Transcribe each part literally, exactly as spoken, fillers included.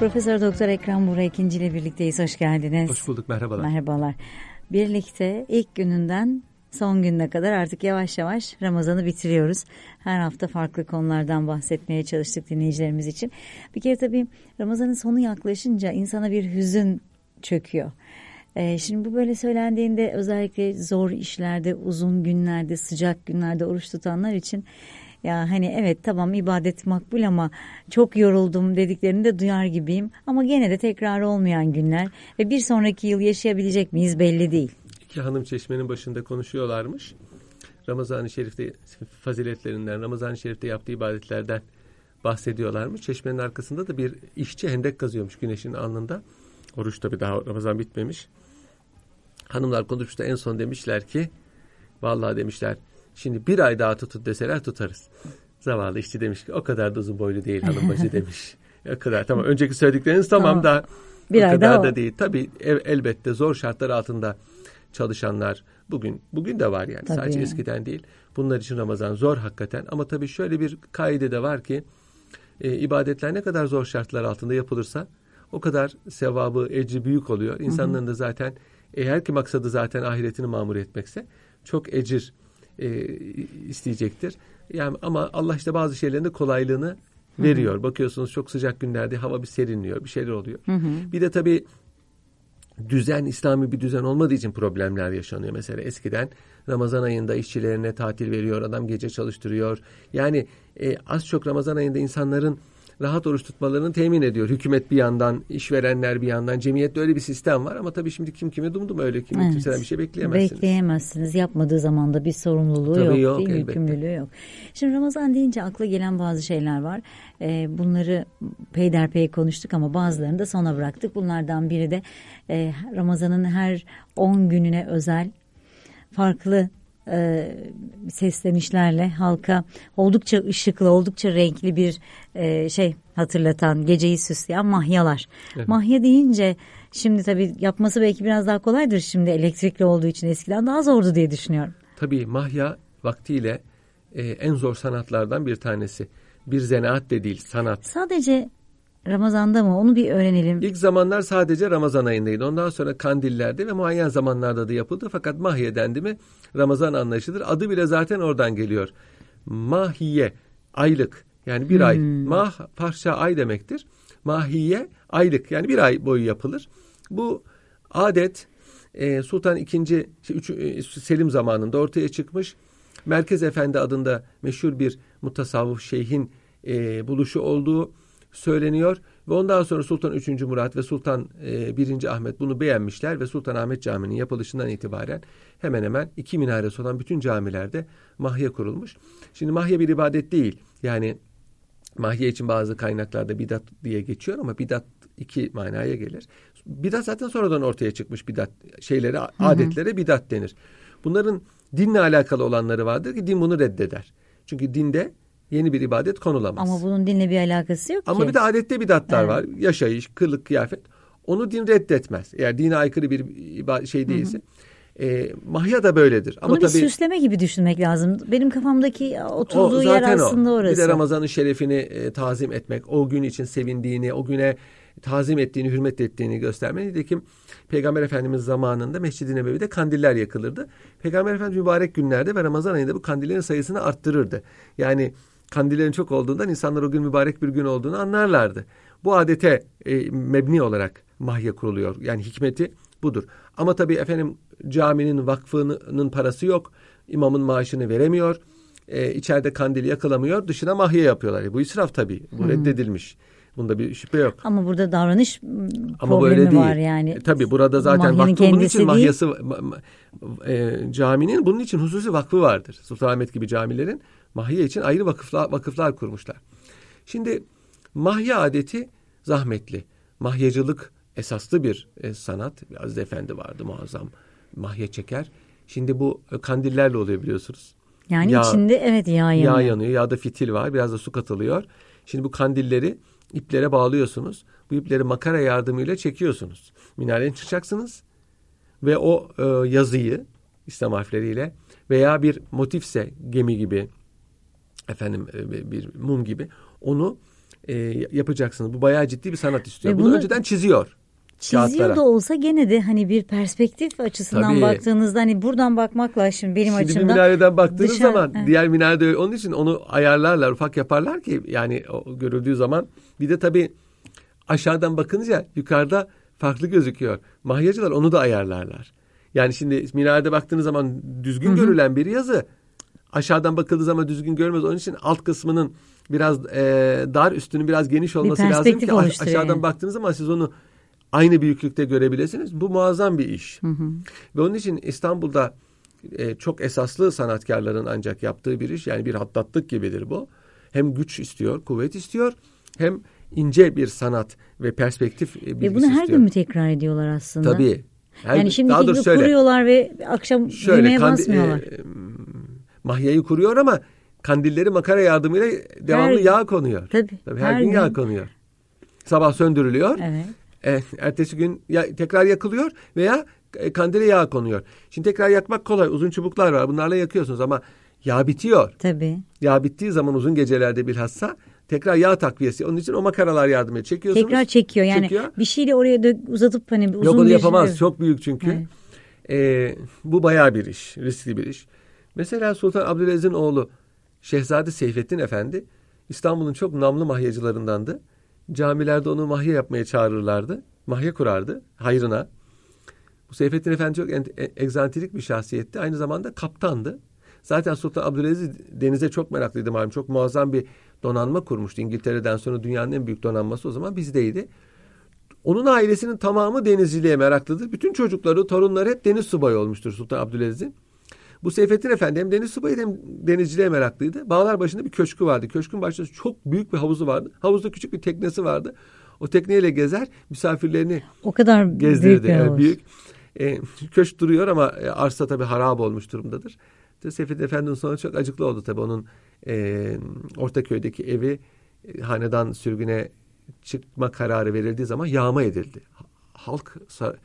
Profesör Doktor Ekrem Buğra ikinci ile birlikteyiz. Hoş geldiniz. Hoş bulduk. Merhabalar. Merhabalar. Birlikte ilk gününden son gününe kadar artık yavaş yavaş Ramazan'ı bitiriyoruz. Her hafta farklı konulardan bahsetmeye çalıştık dinleyicilerimiz için. Bir kere tabii Ramazan'ın sonu yaklaşınca insana bir hüzün çöküyor. Ee, şimdi bu böyle söylendiğinde özellikle zor işlerde, uzun günlerde, sıcak günlerde oruç tutanlar için ya hani evet tamam ibadet makbul ama çok yoruldum dediklerini de duyar gibiyim. Ama gene de tekrar olmayan günler ve bir sonraki yıl yaşayabilecek miyiz belli değil. İki hanım çeşmenin başında konuşuyorlarmış. Ramazan-ı Şerif'te faziletlerinden, Ramazan-ı Şerif'te yaptığı ibadetlerden bahsediyorlarmış. Çeşmenin arkasında da bir işçi hendek kazıyormuş güneşin alnında. Oruç tabii daha Ramazan bitmemiş. Hanımlar konuşmuştu, en son demişler ki vallahi demişler şimdi bir ay daha tutun deseler tutarız. Zavallı işçi demiş ki o kadar da uzun boylu değil hanımbaşı demiş. O kadar tamam, önceki söyledikleriniz tamam, tamam da bir o kadar da o. değil. Tabii el, elbette zor şartlar altında çalışanlar bugün bugün de var yani tabii. Sadece eskiden değil. Bunlar için Ramazan zor hakikaten ama tabii şöyle bir kaide de var ki e, ibadetler ne kadar zor şartlar altında yapılırsa o kadar sevabı, ecri büyük oluyor. İnsanların da zaten eğer ki maksadı zaten ahiretini mamur etmekse çok ecir e, isteyecektir. Yani ama Allah işte bazı şeylerin de kolaylığını veriyor. Hı hı. Bakıyorsunuz çok sıcak günlerde hava bir serinliyor, bir şeyler oluyor. Hı hı. Bir de tabii düzen, İslami bir düzen olmadığı için problemler yaşanıyor. Mesela eskiden Ramazan ayında işçilerine tatil veriyor, adam gece çalıştırıyor. Yani e, az çok Ramazan ayında insanların rahat oruç tutmalarını temin ediyor. Hükümet bir yandan, işverenler bir yandan, cemiyette öyle bir sistem var ama tabii şimdi kim kime dumdum öyle kim evet. Kimseden bir şey bekleyemezsiniz. Bekleyemezsiniz. Yapmadığı zaman da bir sorumluluğu tabii yok, yok değil mi? Yükümlülüğü yok. Şimdi Ramazan deyince akla gelen bazı şeyler var. Ee, bunları peyderpey konuştuk ama bazılarını da sona bıraktık. Bunlardan biri de e, Ramazan'ın her on gününe özel farklı E, seslenişlerle halka oldukça ışıklı, oldukça renkli bir e, şey hatırlatan, geceyi süsleyen mahyalar. Evet. Mahya deyince şimdi tabii yapması belki biraz daha kolaydır şimdi elektrikli olduğu için, eskiden daha zordu diye düşünüyorum. Tabii mahya vaktiyle e, en zor sanatlardan bir tanesi. Bir zanaat de değil, sanat. Sadece Ramazan'da mı? Onu bir öğrenelim. İlk zamanlar sadece Ramazan ayındaydı. Ondan sonra kandillerde ve muayyen zamanlarda da yapıldı. Fakat mahiye dendi mi Ramazan anlaşılır. Adı bile zaten oradan geliyor. Mahiye, aylık. Yani bir hmm. ay. Mah, parça ay demektir. Mahiye, aylık. Yani bir ay boyu yapılır. Bu adet e, Sultan ikinci. E, Selim zamanında ortaya çıkmış. Merkez Efendi adında meşhur bir mutasavvıf şeyhin e, buluşu olduğu söyleniyor ve ondan sonra Sultan üçüncü. Murat ve Sultan e, birinci. Ahmet bunu beğenmişler ve Sultanahmet Camii'nin yapılışından itibaren hemen hemen iki minaresi olan bütün camilerde mahya kurulmuş. Şimdi mahya bir ibadet değil. Yani mahya için bazı kaynaklarda bidat diye geçiyor ama bidat iki manaya gelir. Bidat zaten sonradan ortaya çıkmış bidat şeylere, hı hı. adetlere bidat denir. Bunların dinle alakalı olanları vardır ki din bunu reddeder. Çünkü dinde yeni bir ibadet konulamaz. Ama bunun dinle bir alakası yok Ama ki. bir de adette bidatlar evet. var. Yaşayış, kılık, kıyafet. Onu din reddetmez. Eğer dine aykırı bir şey değilse. Hı hı. E, mahya da böyledir. Bunu Ama bir tabii, süsleme gibi düşünmek lazım. Benim kafamdaki oturduğu yer aslında o. orası. Bir de Ramazan'ın şerefini e, tazim etmek, o gün için sevindiğini, o güne tazim ettiğini, hürmet ettiğini göstermek. Nitekim Peygamber Efendimiz zamanında Mescid-i Nebevi'de kandiller yakılırdı. Peygamber Efendimiz mübarek günlerde ve Ramazan ayında bu kandillerin sayısını arttırırdı. Yani kandillerin çok olduğundan insanlar o gün mübarek bir gün olduğunu anlarlardı. Bu adete e, mebni olarak mahya kuruluyor. Yani hikmeti budur. Ama tabii efendim caminin vakfının parası yok. İmamın maaşını veremiyor. E, içeride kandili yakalamıyor. Dışına mahya yapıyorlar. E, bu israf tabii. Bu hmm. reddedilmiş. Bunda bir şüphe yok. Ama burada davranış Ama problemi var yani. E, tabii burada zaten vakfı bunun için mahyası e, caminin bunun için hususi vakfı vardır. Sultanahmet gibi camilerin mahya için ayrı vakıflar, vakıflar kurmuşlar. Şimdi mahya adeti zahmetli. Mahyacılık esaslı bir e, sanat. Aziz Efendi vardı muazzam. Mahya çeker. Şimdi bu e, kandillerle oluyor biliyorsunuz. Yani yağ, içinde evet yağ yanıyor. Yağ yanıyor. Yağda fitil var. Biraz da su katılıyor. Şimdi bu kandilleri iplere bağlıyorsunuz. Bu ipleri makara yardımıyla çekiyorsunuz. Minareden çıkacaksınız ve o e, yazıyı İslam harfleriyle veya bir motifse gemi gibi efendim e, bir mum gibi onu e, yapacaksınız. Bu bayağı ciddi bir sanat istiyor. Bunu, bunu önceden çiziyor. Çiziyor kağıtlara. da olsa gene de hani bir perspektif açısından Tabii. baktığınızda hani buradan bakmakla şimdi benim şimdi açımdan. Şimdi bir minareden baktığınız dışarı, zaman he. diğer minarede onun için onu ayarlarlar, ufak yaparlar ki yani o görüldüğü zaman. Bir de tabii aşağıdan bakınca yukarıda farklı gözüküyor. Mahyacılar onu da ayarlarlar. Yani şimdi minarede baktığınız zaman düzgün Hı-hı. görülen bir yazı aşağıdan bakıldığı zaman düzgün görmez. Onun için alt kısmının biraz e, dar, üstünün biraz geniş olması lazım ki aşağıdan yani. baktığınız zaman siz onu aynı büyüklükte görebilirsiniz. Bu muazzam bir iş. Hı hı. Ve onun için İstanbul'da e, çok esaslı sanatkarların ancak yaptığı bir iş. Yani bir hattatlık gibidir bu. Hem güç istiyor, kuvvet istiyor. Hem ince bir sanat ve perspektif bilgisi istiyor. Ve bunu her istiyor. gün mü tekrar ediyorlar aslında? Tabii. Her, yani şimdi gibi şöyle, kuruyorlar ve akşam şöyle, düğmeye kandi, basmıyorlar. E, mahyayı kuruyor ama kandilleri makara yardımıyla devamlı her, yağ konuyor. Tabii. tabii her, her gün, gün yağ konuyor. Sabah söndürülüyor. Evet. E, ertesi gün ya, tekrar yakılıyor veya e, kandile yağ konuyor. Şimdi tekrar yakmak kolay. Uzun çubuklar var. Bunlarla yakıyorsunuz ama yağ bitiyor. Tabii. Yağ bittiği zaman uzun gecelerde bilhassa tekrar yağ takviyesi. Onun için o makaralar yardımıyla çekiyorsunuz. Tekrar çekiyor. Yani çekiyor. Bir şeyle oraya da uzatıp hani uzun Yok onu bir yapamaz. şey. Çok büyük çünkü. Evet. E, bu bayağı bir iş. Riskli bir iş. Mesela Sultan Abdülaziz'in oğlu Şehzade Seyfettin Efendi İstanbul'un çok namlı mahyacılarındandı. Camilerde onu mahya yapmaya çağırırlardı. Mahya kurardı hayrına. Bu Seyfettin Efendi çok egzantrik bir şahsiyetti. Aynı zamanda kaptandı. Zaten Sultan Abdülaziz denize çok meraklıydı malum. Çok muazzam bir donanma kurmuştu. İngiltere'den sonra dünyanın en büyük donanması o zaman bizdeydi. Onun ailesinin tamamı denizciliğe meraklıdır. Bütün çocukları, torunları hep deniz subayı olmuştur Sultan Abdülaziz'in. Bu Seyfettin Efendi hem deniz subayı hem denizciliğe meraklıydı. Bağlar başında bir köşkü vardı. Köşkün başında çok büyük bir havuzu vardı. Havuzda küçük bir teknesi vardı. O tekneyle gezer, misafirlerini o kadar gezdirdi. Büyük. Yani büyük. E, köşk duruyor ama e, arsa tabii harap olmuş durumdadır. Seyfettin Efendi'nin sonu çok acıklı oldu tabii. Onun e, Ortaköy'deki evi e, hanedan sürgüne çıkma kararı verildiği zaman yağma edildi. Halk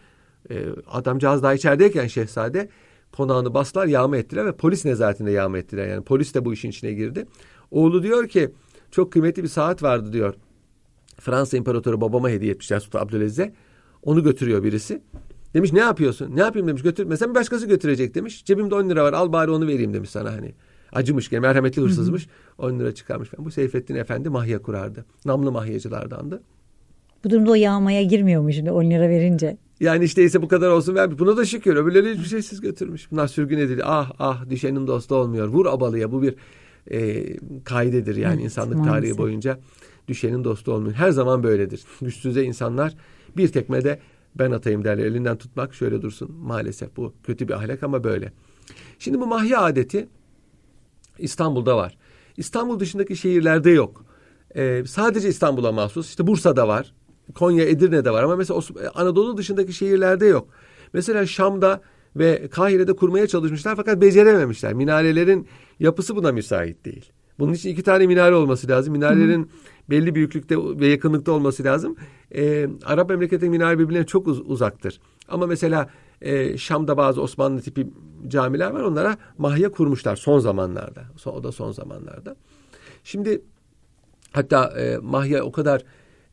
e, adamcağız daha içerideyken şehzade konağını bastılar, yağma ettiler ve polis nezaretinde yağma ettiler. Yani polis de bu işin içine girdi. Oğlu diyor ki çok kıymetli bir saat vardı diyor. Fransa İmparatoru babama hediye etmişler Sultan Abdülaziz'e. Onu götürüyor birisi. Demiş ne yapıyorsun? Ne yapayım demiş. Götürmesen bir başkası götürecek demiş. Cebimde on lira var al bari onu vereyim demiş sana hani. Acımış yani merhametli hırsızmış. on lira çıkarmış. Bu Seyfettin Efendi mahya kurardı. Namlı mahyacılardandı. Bu durumda o yağmaya girmiyor mu şimdi on lira verince? Yani işte ise bu kadar olsun vermiş. Buna da şükür. Öbürleri hiçbir şeysiz götürmüş. Bunlar sürgün edildi. Ah ah düşenin dostu olmuyor. Vur abalıya. Bu bir e, kaidedir yani evet, insanlık maalesef. Tarihi boyunca. Düşenin dostu olmuyor. Her zaman böyledir. Güçsüze insanlar bir tekmede ben atayım derler. Elinden tutmak şöyle dursun. Maalesef bu kötü bir ahlak ama böyle. Şimdi bu mahya adeti İstanbul'da var. İstanbul dışındaki şehirlerde yok. Ee, sadece İstanbul'a mahsus. İşte Bursa'da var. Konya, Edirne'de var ama mesela Anadolu dışındaki şehirlerde yok. Mesela Şam'da ve Kahire'de kurmaya çalışmışlar fakat becerememişler. Minarelerin yapısı buna müsait değil. Bunun için iki tane minare olması lazım. Minarelerin Hı. belli büyüklükte ve yakınlıkta olması lazım. Ee, Arap memleketinin minare birbirine çok uz- uzaktır. Ama mesela e, Şam'da bazı Osmanlı tipi camiler var. Onlara mahya kurmuşlar son zamanlarda. O da son zamanlarda. Şimdi hatta e, mahya o kadar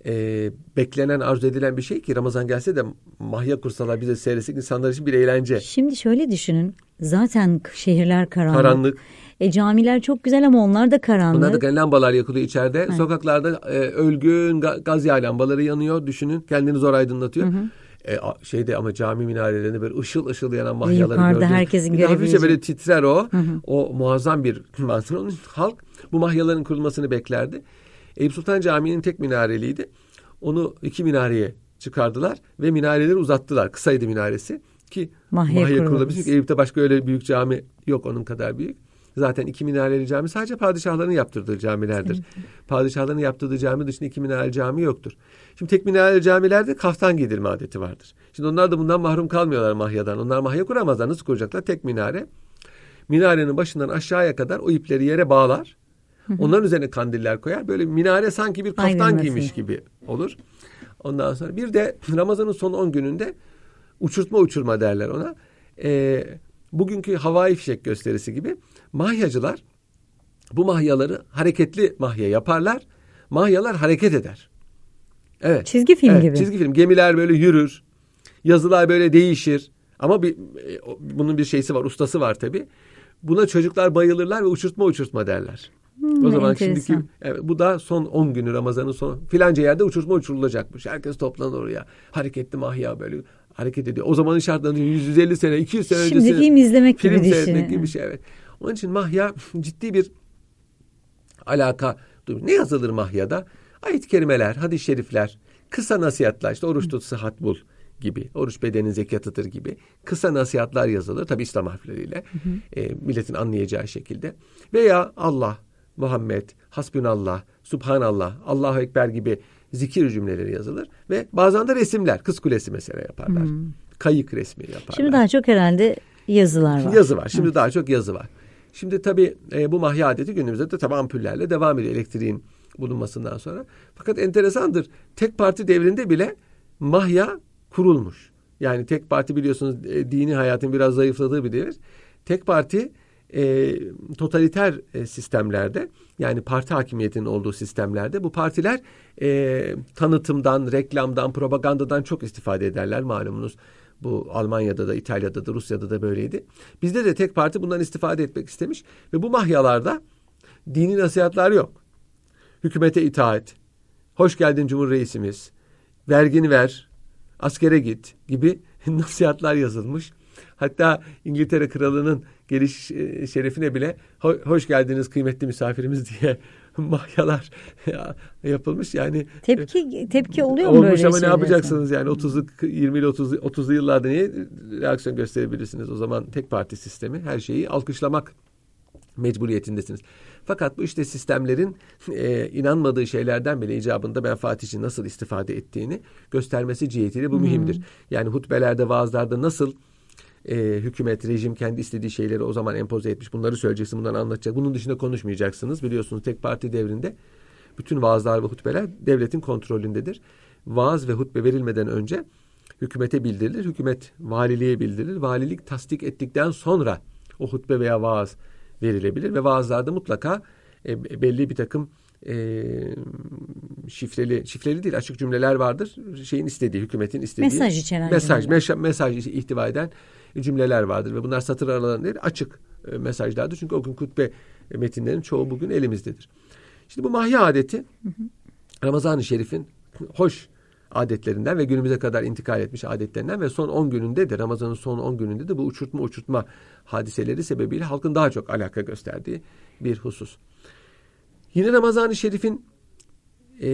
e, beklenen, arzu edilen bir şey ki Ramazan gelse de mahya kursalar bize seyretsek insanlar için bir eğlence. Şimdi şöyle düşünün. Zaten şehirler karanlık. Karanlık. E camiler çok güzel ama onlar da karanlık. Onlar da lambalar yakılıyor içeride. Evet. Sokaklarda e, ölgün gaz yağı lambaları yanıyor. Düşünün. Kendini zor aydınlatıyor. Hı hı. E, şeyde ama cami minarelerinde böyle ışıl ışıl yanan mahyaları gördüm. Yukarıda herkesin görebileceği. Hafifçe böyle titrer o. Hı hı. O muazzam bir manzara. Onun halk bu mahyaların kurulmasını beklerdi. Eyüp Sultan Camii'nin tek minareliydi. Onu iki minareye çıkardılar ve minareleri uzattılar. Kısaydı minaresi ki mahya, mahya kurulabilsin. Eyüp'te başka öyle büyük cami yok onun kadar büyük. Zaten iki minareli cami sadece padişahların yaptırdığı camilerdir. Evet. Padişahların yaptırdığı cami dışında iki minareli cami yoktur. Şimdi tek minareli camilerde kaftan giydirme adeti vardır. Şimdi onlar da bundan mahrum kalmıyorlar mahyadan. Onlar mahya kuramazlar. Nasıl kuracaklar? Tek minare. Minarenin başından aşağıya kadar o ipleri yere bağlar. Onların üzerine kandiller koyar. Böyle minare sanki bir kaftan Aynen giymiş mesela. gibi olur. Ondan sonra bir de Ramazan'ın son on gününde uçurtma uçurma derler ona. Ee, bugünkü havai fişek gösterisi gibi mahyacılar bu mahyaları hareketli mahya yaparlar. mahyalar hareket eder. Evet. Çizgi film evet, gibi. Çizgi film. Gemiler böyle yürür. Yazılar böyle değişir. Ama bir, bunun bir şeysi var, ustası var tabii. Buna çocuklar bayılırlar ve uçurtma uçurtma derler. Hmm, o zaman enteresan. şimdiki evet, bu da son on günü, Ramazan'ın son filanca yerde uçurtma uçurulacakmış. Herkes toplanır oraya. Hareketli mahya böyle hareket ediyor. O zamanın şartlarında yüz yüz elli sene, iki yüz sene Şimdi öncesi film izlemek film gibi seyretmek düşün. gibi bir şey. Evet. Onun için mahya ciddi bir alaka duyuyor. Ne yazılır mahyada? Ayet-i kerimeler, hadis-i şerifler, kısa nasihatler, işte oruç tut sıhhat bul gibi, oruç bedenin zekatıdır gibi kısa nasihatler yazılır. Tabi İslam harfleriyle hı hı. E, milletin anlayacağı şekilde. Veya Allah, Muhammed, Hasbunallah, Subhanallah, Allahu Ekber gibi zikir cümleleri yazılır. Ve bazen de resimler, Kız Kulesi mesela yaparlar. Hı. Kayık resmi yaparlar. Şimdi daha çok herhalde yazılar var. Yazı var. Şimdi evet. daha çok yazı var. Şimdi tabii e, bu mahya adeti günümüzde de tabii ampullerle devam ediyor elektriğin bulunmasından sonra. Fakat enteresandır. Tek parti devrinde bile mahya kurulmuş. Yani tek parti biliyorsunuz e, dini hayatın biraz zayıfladığı bir devir. Tek parti e, totaliter e, sistemlerde, yani parti hakimiyetinin olduğu sistemlerde bu partiler e, tanıtımdan, reklamdan, propagandadan çok istifade ederler malumunuz. Bu Almanya'da da, İtalya'da da, Rusya'da da böyleydi. Bizde de tek parti bundan istifade etmek istemiş ve bu mahyalarda dini nasihatler yok. Hükümete itaat, hoş geldin Cumhur Reisimiz, vergini ver, askere git gibi nasihatler yazılmış. Hatta İngiltere Kralı'nın geliş şerefine bile hoş geldiniz kıymetli misafirimiz diye mahyalar yapılmış. Yani tepki tepki oluyor mu olmuş böyle ama ne şeyler? yapacaksınız yani otuzlu yirmili otuzlu otuzlu yıllarda niye reaksiyon gösterebilirsiniz? O zaman tek parti sistemi, her şeyi alkışlamak mecburiyetindesiniz. Fakat bu işte sistemlerin e, inanmadığı şeylerden bile icabında ben Fatih'in nasıl istifade ettiğini göstermesi cihetiyle bu hmm. mühimdir. Yani hutbelerde, vaazlarda nasıl e, hükümet, rejim kendi istediği şeyleri o zaman empoze etmiş. Bunları söyleyeceksin, bunları anlatacak. Bunun dışında konuşmayacaksınız. Biliyorsunuz tek parti devrinde bütün vaazlar ve hutbeler devletin kontrolündedir. Vaaz ve hutbe verilmeden önce hükümete bildirilir. Hükümet valiliğe bildirilir. Valilik tasdik ettikten sonra o hutbe veya vaaz verilebilir ve vaazlarda mutlaka e, belli bir takım e, şifreli, şifreli değil açık cümleler vardır. Şeyin istediği, hükümetin istediği. Mesaj içeren mesaj, cümleler. Mesaj, mesaj ihtiva eden cümleler vardır ve bunlar satır aralarında değil, açık e, mesajlardır. Çünkü o gün hutbe metinlerinin çoğu bugün elimizdedir. Şimdi bu mahya adeti hı hı. Ramazan-ı Şerif'in hoş adetlerinden ve günümüze kadar intikal etmiş adetlerinden ve son on gününde de, Ramazan'ın son on gününde de bu uçurtma uçurtma hadiseleri sebebiyle halkın daha çok alaka gösterdiği bir husus. Yine Ramazan-ı Şerif'in e,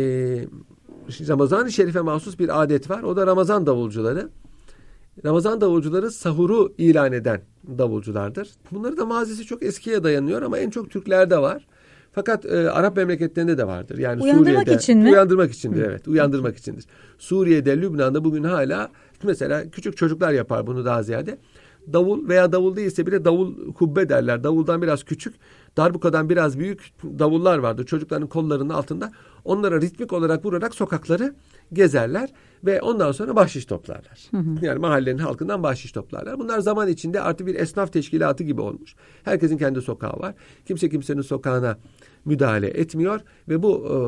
Ramazan-ı Şerif'e mahsus bir adet var. O da Ramazan davulcuları. Ramazan davulcuları sahuru ilan eden davulculardır. Bunların da mazisi çok eskiye dayanıyor ama en çok Türklerde var. Fakat e, Arap memleketlerinde de vardır. Yani uyandırmak Suriye'de, için mi? Uyandırmak içindir Hı. evet. Uyandırmak içindir. Suriye'de, Lübnan'da bugün hala mesela küçük çocuklar yapar bunu daha ziyade. Davul veya davul değilse bile davul kubbe derler. Davuldan biraz küçük, darbukadan biraz büyük davullar vardır. Çocukların kollarının altında. Onlara ritmik olarak vurarak sokakları gezerler ve ondan sonra bahşiş toplarlar. Hı hı. Yani mahallenin halkından bahşiş toplarlar. Bunlar zaman içinde artık bir esnaf teşkilatı gibi olmuş. Herkesin kendi sokağı var. Kimse kimsenin sokağına müdahale etmiyor ve bu e,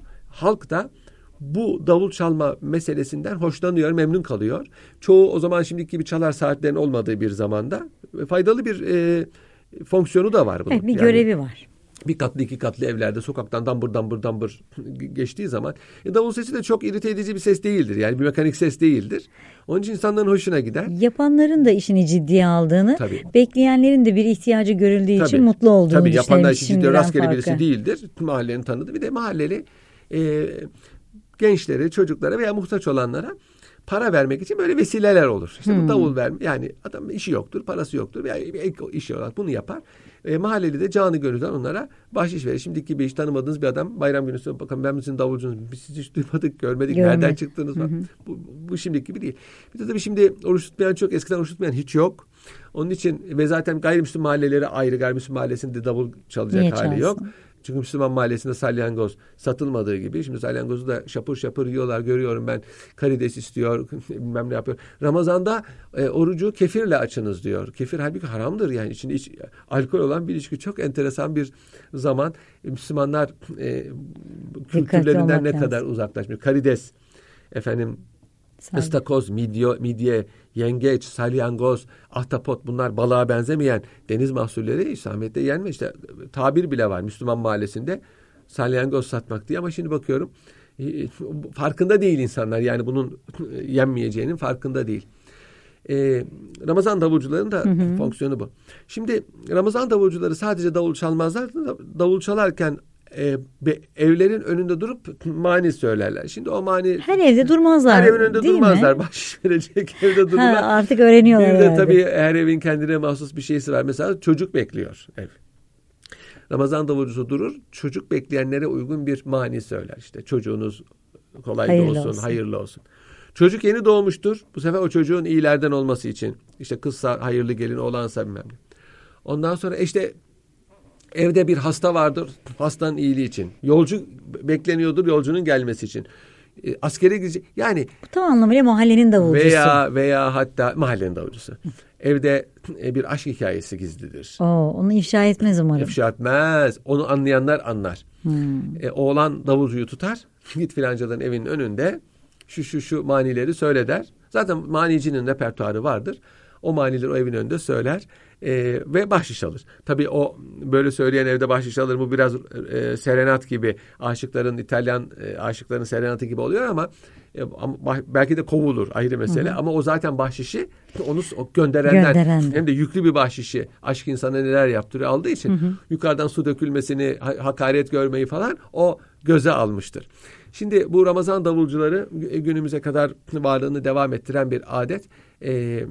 halk da bu davul çalma meselesinden hoşlanıyor, memnun kalıyor. Çoğu o zaman şimdiki gibi çalar saatlerin olmadığı bir zamanda faydalı bir e, fonksiyonu da var bunun. Evet, bir yani, görevi var. Bir katlı iki katlı evlerde sokaktan dambır dambır dambır geçtiği zaman e, davul sesi de çok irite edici bir ses değildir. Yani bir mekanik ses değildir. Onun için insanların hoşuna gider. Yapanların da işini ciddiye aldığını, Tabii. bekleyenlerin de bir ihtiyacı görüldüğü Tabii. için mutlu olduğunu Tabii, düşünelim. yapanlar işi ciddiye rastgele farkı. birisi değildir. Mahallenin tanıdığı bir de mahalleli e, gençlere, çocuklara veya muhtaç olanlara para vermek için böyle vesileler olur. İşte hmm. bu davul verme, yani adam işi yoktur, parası yoktur veya ek işi olarak bunu yapar. E, mahalleli de canı gönülden onlara bahşiş verir. Şimdiki gibi hiç tanımadığınız bir adam bayram günü sonra bakın ben sizin davulcunuz, biz sizi hiç duymadık, görmedik, Görmek. nereden çıktınız var. Bu, bu şimdiki gibi değil. Bir de tabii şimdi oruç tutmayan çok, eskiden oruç tutmayan hiç yok. Onun için ve zaten gayrimüslim mahalleleri ayrı, gayrimüslim mahallesinde davul çalacak Niye hali çalsın? yok. Çünkü Müslüman mahallesinde salyangoz satılmadığı gibi şimdi salyangozu da şapır şapır yiyorlar, görüyorum ben. Karides istiyor, bilmem ne yapıyor. Ramazan'da e, orucu kefirle açınız diyor. Kefir halbuki haramdır yani, içinde iç, alkol olan bir içki. Çok enteresan bir zaman. Müslümanlar e, kültürlerinden ne lazım. Kadar uzaklaşmış. Karides, efendim Salih. ıstakoz, midye, midye, yengeç, salyangoz, ahtapot, bunlar balığa benzemeyen deniz mahsulleri İslamiyet'te yenme. İşte tabir bile var Müslüman mahallesinde salyangoz satmak diye, ama şimdi bakıyorum farkında değil insanlar, yani bunun yenmeyeceğinin farkında değil. Ee, Ramazan davulcularının da hı hı. fonksiyonu bu. Şimdi Ramazan davulcuları sadece davul çalmazlar, davul çalarken E, be, evlerin önünde durup mani söylerler. Şimdi o mani... Her evde durmazlar. Her evin önünde durmazlar. Bahşiş verecek evde dururlar. Ha, artık öğreniyorlar. Bir de tabii her evin kendine mahsus bir şeysi var. Mesela çocuk bekliyor ev. Ramazan davulcusu durur. Çocuk bekleyenlere uygun bir mani söyler. İşte çocuğunuz kolaylı hayırlı olsun, olsun, hayırlı olsun. Çocuk yeni doğmuştur. Bu sefer o çocuğun iyilerden olması için. İşte kızsa hayırlı gelin, oğlansa bilmem ne. Ondan sonra işte evde bir hasta vardır, hastanın iyiliği için. Yolcu bekleniyordur, yolcunun gelmesi için. E, askere gidecek. Yani bu tam anlamıyla mahallenin davulcusu. Veya veya hatta mahallenin davulcusu. Evde e, bir aşk hikayesi gizlidir. Oo, onu ifşa etmez umarım. İfşa etmez. Onu anlayanlar anlar. Hmm. E, oğlan davulcuyu tutar. Git filancaların evinin önünde şu şu şu manileri söyle der. Zaten manicinin repertuarı vardır. O manileri o evin önünde söyler e, ve bahşiş alır. Tabii o böyle söyleyen evde bahşiş alır. Bu biraz e, serenat gibi, aşıkların, İtalyan e, aşıkların serenatı gibi oluyor ama, e, ama belki de kovulur, ayrı mesele. Hı hı. Ama o zaten bahşişi onu o gönderenden, Gönderende. hem de yüklü bir bahşişi, aşk insana neler yaptırıyor aldığı için, hı hı. yukarıdan su dökülmesini, hakaret görmeyi falan o göze almıştır. Şimdi bu Ramazan davulcuları günümüze kadar varlığını devam ettiren bir adet. E,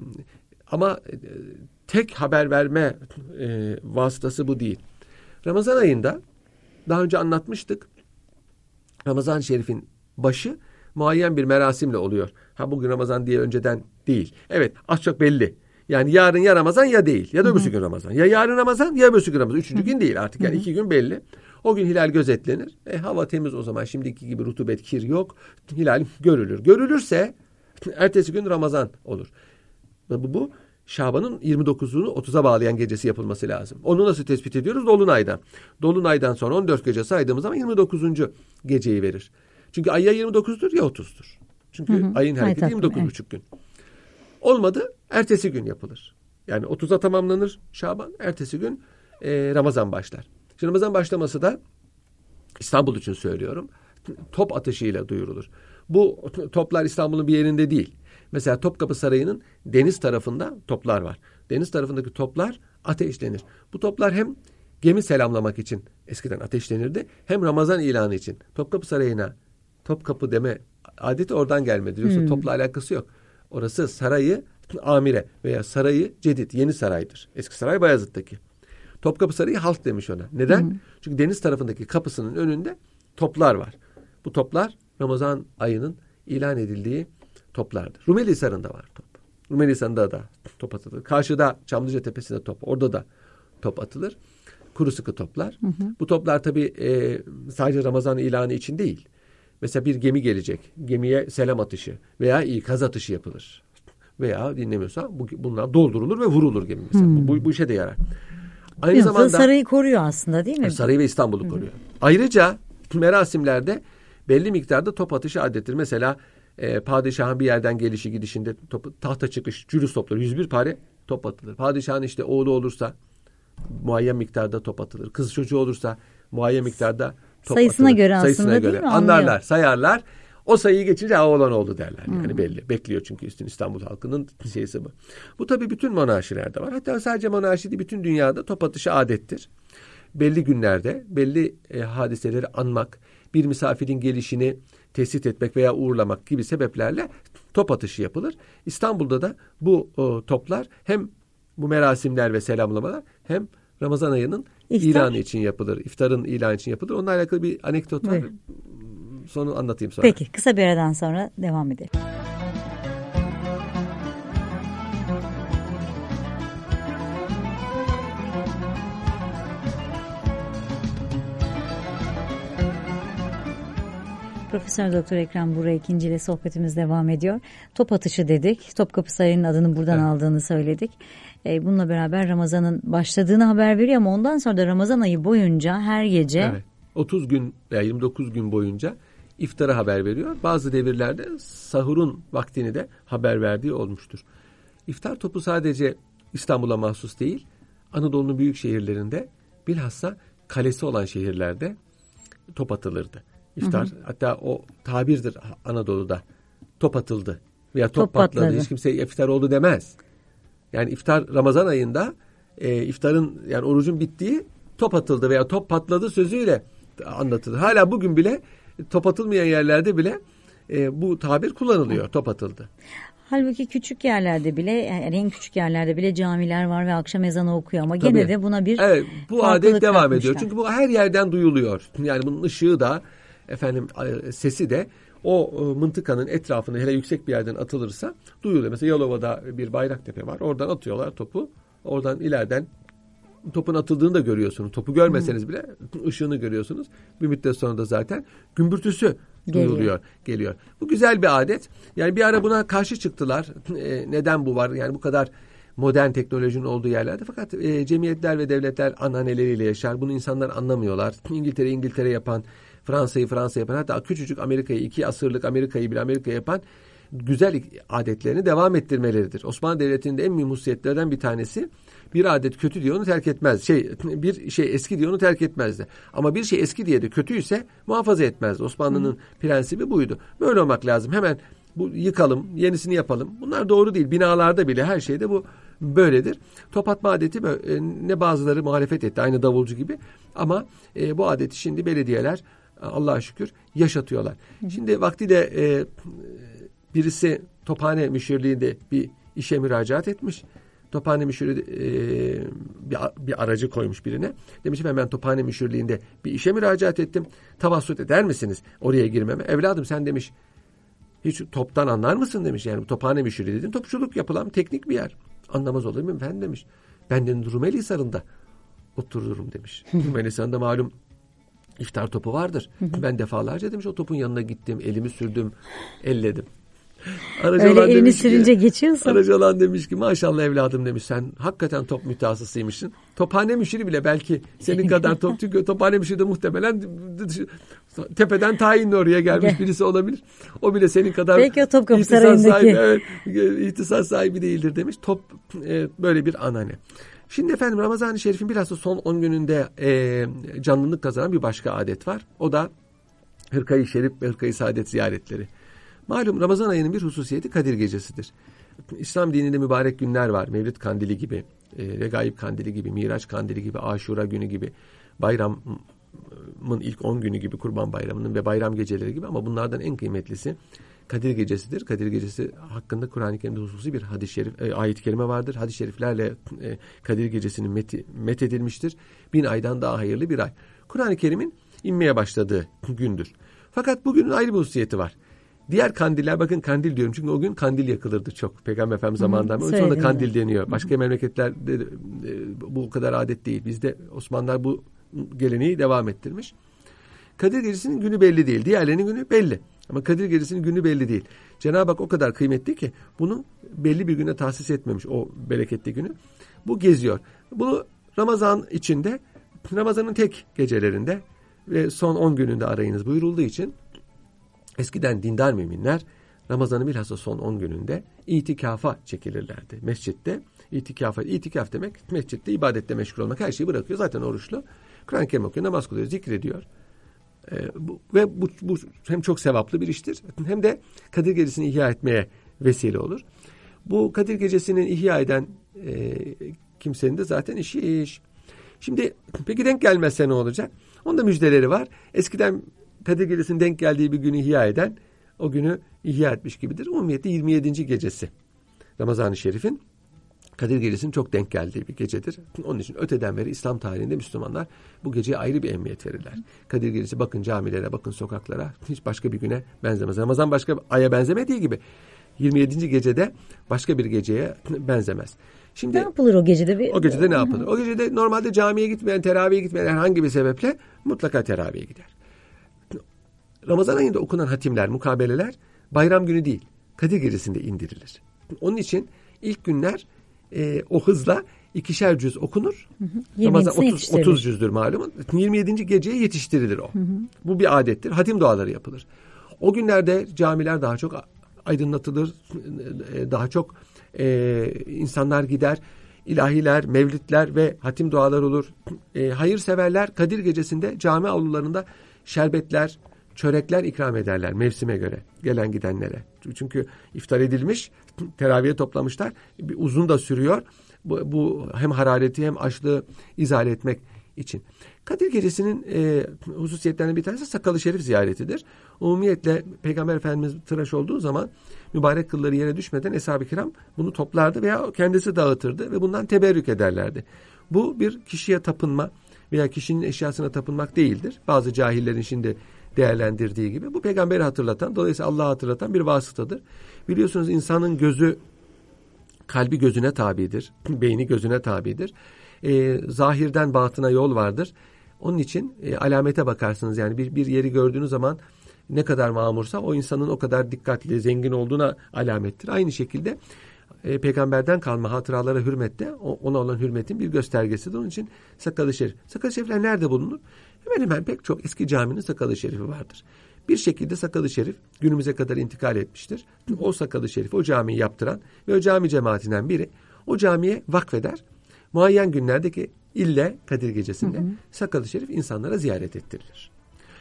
Ama e, tek haber verme e, vasıtası bu değil. Ramazan ayında daha önce anlatmıştık. Ramazan-ı Şerif'in başı muayyen bir merasimle oluyor. Ha bugün Ramazan diye önceden değil. Evet, az çok belli. Yani yarın ya Ramazan ya değil. Ya da öbürsü gün Ramazan. Ya yarın Ramazan ya öbürsü gün Ramazan. Üçüncü Hı-hı. gün değil artık. Yani Hı-hı. iki gün belli. O gün hilal gözetlenir. E, hava temiz o zaman. Şimdiki gibi rutubet, kir yok. Hilal görülür. Görülürse ertesi gün Ramazan olur. Bu, bu Şaban'ın yirmi dokuzunu otuza bağlayan gecesi yapılması lazım. Onu nasıl tespit ediyoruz? Dolunaydan. Dolunaydan sonra on dört gece saydığımız zaman yirmi dokuzuncu geceyi verir. Çünkü ay ya yirmi dokuzdur ya otuzdur. Çünkü hı hı. ayın hareketi yirmi dokuz buçuk evet. gün. Olmadı, ertesi gün yapılır. Yani otuza tamamlanır Şaban, ertesi gün e, Ramazan başlar. Şimdi Ramazan başlaması da İstanbul için söylüyorum. Top atışıyla duyurulur. Bu toplar İstanbul'un bir yerinde değil. Mesela Topkapı Sarayı'nın deniz tarafında toplar var. Deniz tarafındaki toplar ateşlenir. Bu toplar hem gemi selamlamak için eskiden ateşlenirdi, hem Ramazan ilanı için. Topkapı Sarayı'na Topkapı deme adeti oradan gelmedi. Yoksa hmm. topla alakası yok. Orası sarayı amire veya sarayı cedid, yeni saraydır. Eski saray Bayezid'deki. Topkapı Sarayı halk demiş ona. Neden? Hmm. Çünkü deniz tarafındaki kapısının önünde toplar var. Bu toplar Ramazan ayının ilan edildiği toplardır. Rumeli Hisarı'nda var top. Rumeli Hisarı'nda da top atılır. Karşıda Çamlıca Tepesi'nde top. Orada da top atılır. Kuru sıkı toplar. Hı hı. Bu toplar tabii e, sadece Ramazan ilanı için değil. Mesela bir gemi gelecek. Gemiye selam atışı veya ikaz atışı yapılır. Veya dinlemiyorsa bu, bunlar doldurulur ve vurulur gemi mesela. Hmm. Bu, bu işe de yarar. Aynı Biraz zamanda sarayı koruyor aslında değil mi? Sarayı ve İstanbul'u hmm. koruyor. Ayrıca merasimlerde belli miktarda top atışı adettir. Mesela e, padişahın bir yerden gelişi gidişinde top, tahta çıkış, cülüs topları yüz bir pare top atılır. Padişahın işte oğlu olursa muayyen miktarda top atılır. Kız çocuğu olursa muayyen miktarda top sayısına atılır. göre Sayısına aslında göre. değil mi? Anlarlar, Anlıyor. sayarlar. O sayıyı geçince ha oğlan oldu derler. Yani hmm. belli. Bekliyor çünkü üstün İstanbul halkının şeysi bu. Bu tabii bütün monarşilerde var. Hatta sadece monarşi değil, bütün dünyada top atışı adettir. Belli günlerde belli e, hadiseleri anmak, bir misafirin gelişini tespit etmek veya uğurlamak gibi sebeplerle top atışı yapılır. İstanbul'da da bu o, toplar hem bu merasimler ve selamlamalar hem Ramazan ayının İftar. ilanı için yapılır. İftarın ilanı için yapılır. Onunla alakalı bir anekdot var. Evet. Sonu anlatayım sonra. Peki, kısa bir aradan sonra devam edelim. Profesör Doktor Ekrem Buğra İkinci ile sohbetimiz devam ediyor. Top atışı dedik. Topkapı Sarayı'nın adını buradan evet. aldığını söyledik. E, bununla beraber Ramazan'ın başladığını haber veriyor ama ondan sonra da Ramazan ayı boyunca her gece evet. otuz gün veya yirmi dokuz gün boyunca iftara haber veriyor. Bazı devirlerde sahurun vaktini de haber verdiği olmuştur. İftar topu sadece İstanbul'a mahsus değil, Anadolu'nun büyük şehirlerinde, bilhassa kalesi olan şehirlerde top atılırdı. İftar, hı hı. hatta o tabirdir Anadolu'da, top atıldı veya top, top patladı. patladı. Hiç kimse iftar oldu demez. Yani iftar Ramazan ayında e, iftarın yani orucun bittiği top atıldı veya top patladı sözüyle anlatılır. Hala bugün bile top atılmayan yerlerde bile e, bu tabir kullanılıyor. Top atıldı. Halbuki küçük yerlerde bile, yani en küçük yerlerde bile camiler var ve akşam ezanı okuyor ama Tabii. gene de buna bir evet, bu adet devam yapmışlar. ediyor. Çünkü bu her yerden duyuluyor. Yani bunun ışığı da efendim sesi de o mıntıkanın etrafına hele yüksek bir yerden atılırsa duyuluyor. Mesela Yalova'da bir Bayraktepe var. Oradan atıyorlar topu. Oradan ileriden topun atıldığını da görüyorsunuz. Topu görmeseniz bile ışığını görüyorsunuz. Bir müddet sonra da zaten gümbürtüsü duyuluyor, geliyor. geliyor. Bu güzel bir adet. Yani bir ara buna karşı çıktılar. E, neden bu var? Yani bu kadar modern teknolojinin olduğu yerlerde. Fakat e, cemiyetler ve devletler anneanneleriyle yaşar. Bunu insanlar anlamıyorlar. İngiltere İngiltere yapan, Fransa'yı Fransa yapan, hatta küçücük Amerika'yı, iki asırlık Amerika'yı bir Amerika yapan güzel adetlerini devam ettirmeleridir. Osmanlı Devleti'nin de en mühim hususiyetlerden bir tanesi, bir adet kötü diye onu terk etmez. Şey, bir şey eski diye onu terk etmezdi. Ama bir şey eski diye de kötüyse muhafaza etmezdi. Osmanlı'nın Hı. prensibi buydu. Böyle olmak lazım. Hemen bu yıkalım, yenisini yapalım. Bunlar doğru değil. Binalarda bile, her şeyde bu böyledir. Top atma adeti ne bazıları muhalefet etti, aynı davulcu gibi. Ama e, bu adeti şimdi belediyeler Allah'a şükür yaşatıyorlar. Hı. Şimdi vaktiyle e, birisi Tophane Müşirliği'nde bir işe müracaat etmiş. Tophane Müşirliği e, bir, bir aracı koymuş birine. Demiş ben, ben Tophane Müşirliği'nde bir işe müracaat ettim. Tavassut eder misiniz oraya girmeme? Evladım sen demiş hiç toptan anlar mısın demiş. Yani Tophane Müşirliği dedim, topçuluk yapılan teknik bir yer. Anlamaz olur muyum efendim demiş. Ben de Rumeli Hisarı'nda otururum demiş. Rumeli Hisarı'nda malum iftar topu vardır. Ben defalarca demiş o topun yanına gittim, elimi sürdüm, elledim. Aracı Öyle elini sürünce geçiyorsun. Aracı olan demiş ki maşallah evladım demiş, sen hakikaten top mütehassısıymışsın. Tophane müşiri bile belki senin kadar top, çünkü Tophane müşiri de muhtemelen tepeden tayinle oraya gelmiş birisi olabilir. O bile senin kadar belki o Topkapı Sarayı'ndaki sahibi, evet, ihtisas sahibi değildir demiş. Top e, böyle bir anane. Şimdi efendim Ramazan-ı Şerif'in biraz da son on gününde e, canlılık kazanan bir başka adet var. O da Hırka-i Şerif ve Hırka-i Saadet ziyaretleri. Malum Ramazan ayının bir hususiyeti Kadir Gecesi'dir. İslam dininde mübarek günler var. Mevlid Kandili gibi, e, Regaib Kandili gibi, Miraç Kandili gibi, Aşura günü gibi, bayramın ilk on günü gibi, Kurban Bayramı'nın ve bayram geceleri gibi, ama bunlardan en kıymetlisi Kadir Gecesi'dir. Kadir Gecesi hakkında Kur'an-ı Kerim'de hususi bir hadis-i şerif, e, ayet-i kerime vardır. Hadis-i şeriflerle e, Kadir Gecesi'nin meti, methedilmiştir. Bin aydan daha hayırlı bir ay. Kur'an-ı Kerim'in inmeye başladığı gündür. Fakat bugünün ayrı bir hususiyeti var. Diğer kandiller, bakın kandil diyorum çünkü o gün kandil yakılırdı çok. Peygamber Efendimiz zamanından. Onun için de kandil deniyor. Başka Hı-hı. memleketlerde e, bu kadar adet değil. Bizde Osmanlılar bu geleneği devam ettirmiş. Kadir Gecesi'nin günü belli değil. Diğerlerinin günü belli. Ama Kadir Gecesi'nin günü belli değil. Cenab-ı Hak o kadar kıymetli ki bunu belli bir güne tahsis etmemiş, o bereketli günü. Bu geziyor. Bunu Ramazan içinde, Ramazan'ın tek gecelerinde ve son on gününde arayınız buyurulduğu için eskiden dindar müminler Ramazan'ın bilhassa son on gününde itikafa çekilirlerdi. Mescitte itikafa, itikaf demek mescitte ibadette meşgul olmak, her şeyi bırakıyor. Zaten oruçlu. Kur'an-ı Kerim okuyor, namaz kılıyor, zikrediyor. Ee, bu, ve bu, bu hem çok sevaplı bir iştir hem de Kadir Gecesi'ni ihya etmeye vesile olur. Bu Kadir Gecesi'nin ihya eden e, kimsenin de zaten işi iş. Şimdi peki denk gelmezse ne olacak? Onda müjdeleri var. Eskiden Kadir Gecesi'nin denk geldiği bir günü ihya eden o günü ihya etmiş gibidir. Umumiyette yirmi yedinci gecesi Ramazan-ı Şerif'in Kadir Gecesi'nin çok denk geldiği bir gecedir. Onun için öteden beri İslam tarihinde Müslümanlar bu geceye ayrı bir emniyet verirler. Kadir Gecesi, bakın camilere, bakın sokaklara, hiç başka bir güne benzemez. Ramazan başka aya benzemediği gibi yirmi yedinci gecede başka bir geceye benzemez. Şimdi ne yapılır o gecede? Bir... O gecede ne yapılır? O gecede normalde camiye gitmeyen, teraviye gitmeyen herhangi bir sebeple mutlaka teraviye gider. Ramazan ayında okunan hatimler, mukabeleler bayram günü değil, Kadir Gecesi'nde indirilir. Onun için ilk günler e, o hızla ikişer cüz okunur. Hı hı. Ramazan otuz, otuz cüzdür malumun. yirmi yedinci geceye yetiştirilir o. Hı hı. Bu bir adettir. Hatim duaları yapılır. O günlerde camiler daha çok aydınlatılır. Daha çok e, insanlar gider. İlahiler, mevlitler ve hatim dualar olur. E, hayırseverler Kadir Gecesi'nde cami avlularında şerbetler, çörekler ikram ederler mevsime göre gelen gidenlere. Çünkü iftar edilmiş, teraviye toplamışlar. Bir uzun da sürüyor. Bu, bu hem harareti hem açlığı izale etmek için. Kadir Gecesi'nin e, hususiyetlerinden bir tanesi Sakalı Şerif ziyaretidir. Umumiyetle Peygamber Efendimiz tıraş olduğu zaman mübarek kılları yere düşmeden Eshab-ı Kiram bunu toplardı veya kendisi dağıtırdı ve bundan teberrük ederlerdi. Bu bir kişiye tapınma veya kişinin eşyasına tapınmak değildir. Bazı cahillerin şimdi değerlendirdiği gibi. Bu peygamberi hatırlatan, dolayısıyla Allah'ı hatırlatan bir vasıtadır. Biliyorsunuz insanın gözü, kalbi gözüne tabidir. Beyni gözüne tabidir. E, zahirden batına yol vardır. Onun için e, alamete bakarsınız. Yani bir, bir yeri gördüğünüz zaman ne kadar mamursa o insanın o kadar dikkatli, zengin olduğuna alamettir. Aynı şekilde e, peygamberden kalma hatıralara hürmet de ona olan hürmetin bir göstergesidir. Onun için Sakalı Şerif. Sakalı Şerifler nerede bulunur? Hemen hemen pek çok eski caminin Sakalı Şerifi vardır. Bir şekilde Sakalı Şerif günümüze kadar intikal etmiştir. O Sakalı Şerif, o camiyi yaptıran ve o cami cemaatinden biri o camiye vakfeder. Muayyen günlerdeki ille Kadir Gecesi'nde hı hı. Sakalı Şerif insanlara ziyaret ettirilir.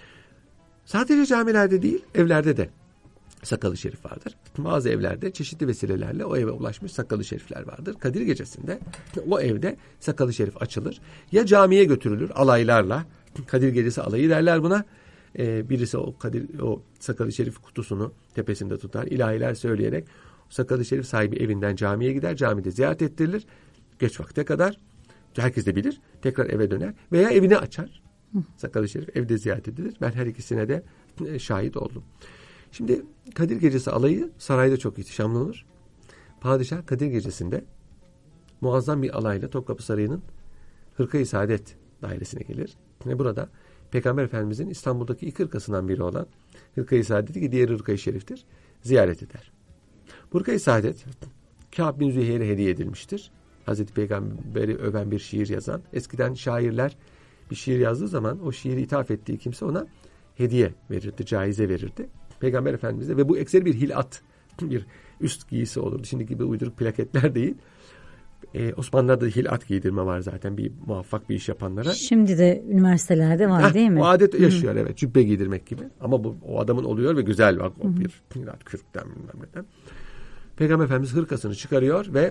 Sadece camilerde değil, evlerde de Sakalı Şerif vardır. Bazı evlerde çeşitli vesilelerle o eve ulaşmış Sakalı Şerifler vardır. Kadir Gecesi'nde o evde Sakalı Şerif açılır. Ya camiye götürülür alaylarla. Kadir Gecesi alayı derler buna. Ee, birisi o Kadir o Sakalı Şerif kutusunu tepesinde tutar. İlahiler söyleyerek Sakalı Şerif sahibi evinden camiye gider. Camide ziyaret ettirilir. Geç vakte kadar. Herkes de bilir. Tekrar eve döner. Veya evini açar. Sakalı Şerif evde ziyaret edilir. Ben her ikisine de şahit oldum. Şimdi Kadir Gecesi alayı sarayda çok ihtişamlı olur. Padişah Kadir Gecesi'nde muazzam bir alayla Topkapı Sarayı'nın Hırka-i Saadet dairesine gelir. Ve burada Peygamber Efendimizin İstanbul'daki iki hırkasından biri olan Hırka-i Saadet'i ki diğeri Hırka-i Şerif'tir. Ziyaret eder. Bu Hırka-i Saadet Kâb bin Züheyr'e hediye edilmiştir. Hazreti Peygamber'i öven bir şiir yazan. Eskiden şairler bir şiir yazdığı zaman o şiiri ithaf ettiği kimse ona hediye verirdi, caize verirdi. Peygamber Efendimiz'de ve bu ekseri bir hilat, bir üst giysi olurdu. Şimdiki gibi uyduruk plaketler değil. Ee, Osmanlılar'da hilat giydirme var zaten bir muvaffak bir iş yapanlara. Şimdi de üniversitelerde var Heh, değil mi? O adet yaşıyor Hı. evet. Cübbe giydirmek gibi. Ama bu o adamın oluyor ve güzel bak. O bir hilat kürkten bilmem neden. Peygamber Efendimiz hırkasını çıkarıyor ve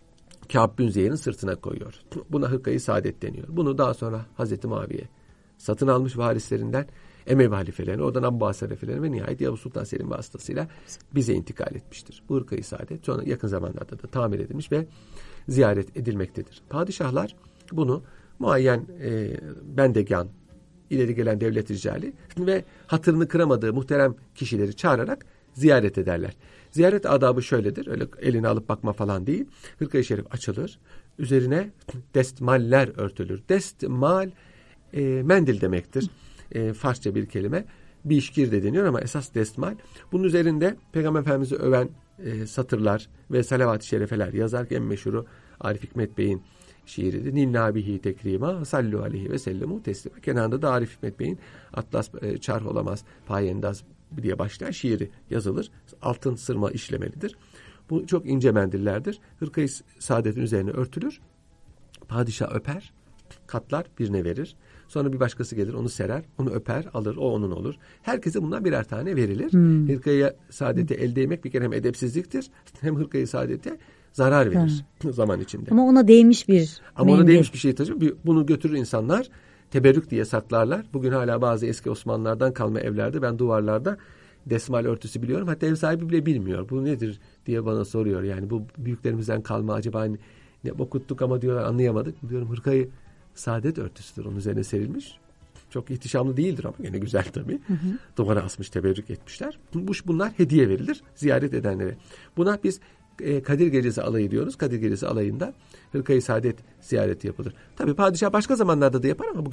Kâb bin Züheyr'in sırtına koyuyor. Buna Hırka-i Saadet deniyor. Bunu daha sonra Hazreti Muaviye satın almış varislerinden Emevi halifelerine, oradan Abbas halifelerine ve nihayet Yavuz Sultan Selim vasıtasıyla bize intikal etmiştir. Bu Hırka-i Saadet sonra yakın zamanlarda da tamir edilmiş ve ziyaret edilmektedir. Padişahlar bunu muayyen e, bendegan, ileri gelen devlet ricali ve hatırını kıramadığı muhterem kişileri çağırarak ziyaret ederler. Ziyaret adabı şöyledir. Öyle elini alıp bakma falan değil. Hırka-i Şerif açılır. Üzerine destmaller örtülür. Destmal e, mendil demektir. E, Farsça bir kelime. Bişkir de deniyor ama esas destmal. Bunun üzerinde Peygamber Efendimiz'i öven e, satırlar ve salavat-ı şerifeler yazar ki en meşhuru Arif Hikmet Bey'in şiiridir. Ninna bihi tekrima sallu aleyhi ve sellemu teslima. Kenarında da Arif Hikmet Bey'in Atlas e, çarh olamaz payendaz diye başlayan şiiri yazılır. Altın sırma işlemelidir. Bu çok ince mendillerdir. Hırka-i Saadet'in üzerine örtülür. Padişah öper, katlar birine verir. Sonra bir başkası gelir onu serer, onu öper, alır, o onun olur. Herkese bundan birer tane verilir. Hmm. Hırka-i Saadet'e el değmek bir kere hem edepsizliktir, hem Hırka-i Saadet'e zarar verir hmm. zaman içinde. Ama ona değmiş bir Ama mendil. Ona değmiş bir şey tabii. Bunu götürür insanlar, teberrük diye saklarlar. Bugün hala bazı eski Osmanlılardan kalma evlerde ben duvarlarda desmal örtüsü biliyorum. Hatta ev sahibi bile bilmiyor. Bu nedir diye bana soruyor. Yani bu büyüklerimizden kalma acaba ne, ne okuttuk ama diyorlar anlayamadık. Diyorum Hırka-i Saadet örtüsüdür. Onun üzerine serilmiş. Çok ihtişamlı değildir ama yine güzel tabii. Hı hı. Duvara asmış, teberrük etmişler. Bu, bunlar hediye verilir ziyaret edenlere. Buna biz e, Kadir Gecesi alayı diyoruz. Kadir Gecesi alayında Hırka-i Saadet ziyareti yapılır. Tabii padişah başka zamanlarda da yapar ama bugün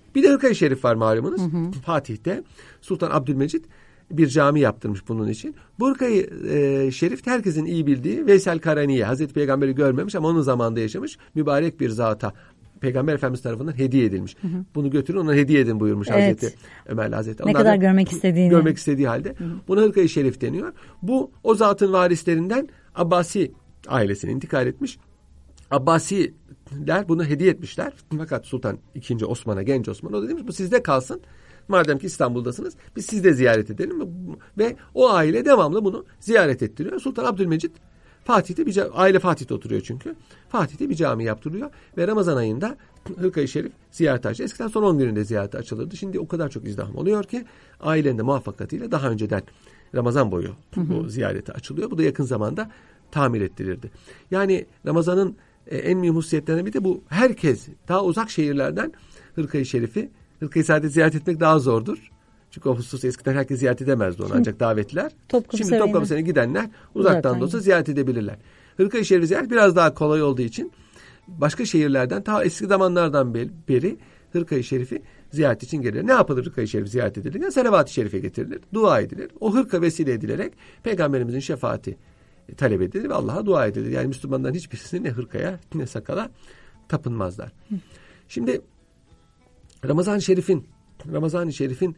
Bir de Hırka-i Şerif var malumunuz. Hı hı. Fatih'te Sultan Abdülmecid bir cami yaptırmış bunun için. Bu Hırka-i e, Şerif herkesin iyi bildiği Veysel Karani'ye, Hazreti Peygamber'i görmemiş ama onun zamanında yaşamış mübarek bir zata Peygamber Efendimiz tarafından hediye edilmiş. Hı hı. Bunu götürün ona hediye edin buyurmuş evet. Hazreti Ömer'le Hazreti. Ne Onlar kadar görmek istediğini. Görmek istediği halde. Hı hı. Buna Hırka-i Şerif deniyor. Bu o zatın varislerinden Abbasi ailesine intikal etmiş. Abbasiler bunu hediye etmişler. Fakat Sultan ikinci. Osman'a, genç Osman o da demiş bu sizde kalsın. Madem ki İstanbul'dasınız biz siz de ziyaret edelim. Ve o aile devamlı bunu ziyaret ettiriyor. Sultan Abdülmecid Fatih'te bir aile Fatih'te oturuyor çünkü. Fatih'te bir cami yaptırıyor ve Ramazan ayında Hırka-i Şerif ziyarete açılıyor. Eskiden son on gününde ziyarete açılırdı. Şimdi o kadar çok izdiham oluyor ki ailenin de muvaffakatıyla daha önceden Ramazan boyu hı hı. bu ziyarete açılıyor. Bu da yakın zamanda tamir ettirildi. Yani Ramazan'ın en mühim hususiyetlerinden biri de bu. Herkes daha uzak şehirlerden Hırka-i Şerif'i, Hırka-i Saadet'i ziyaret etmek daha zordur. Çünkü o hususu eskiden herkes ziyaret edemezdi onu ancak davetliler. Topkapı Şimdi Topkapı'na gidenler uzaktan da olsa ziyaret edebilirler. Hırka-i Şerif'i ziyaret biraz daha kolay olduğu için başka şehirlerden ta eski zamanlardan beri Hırka-i Şerif'i ziyaret için gelir. Ne yapılır Hırka-i Şerif ziyaret edilirken? Salavat-ı Şerif'e getirilir. Dua edilir. O hırka vesile edilerek Peygamberimizin şefaati talep edilir ve Allah'a dua edilir. Yani Müslümanların hiçbirisi ne hırkaya ne sakala tapınmazlar. Hı. Şimdi Ramazan-ı Şerif'in Ramazan-ı Şerif'in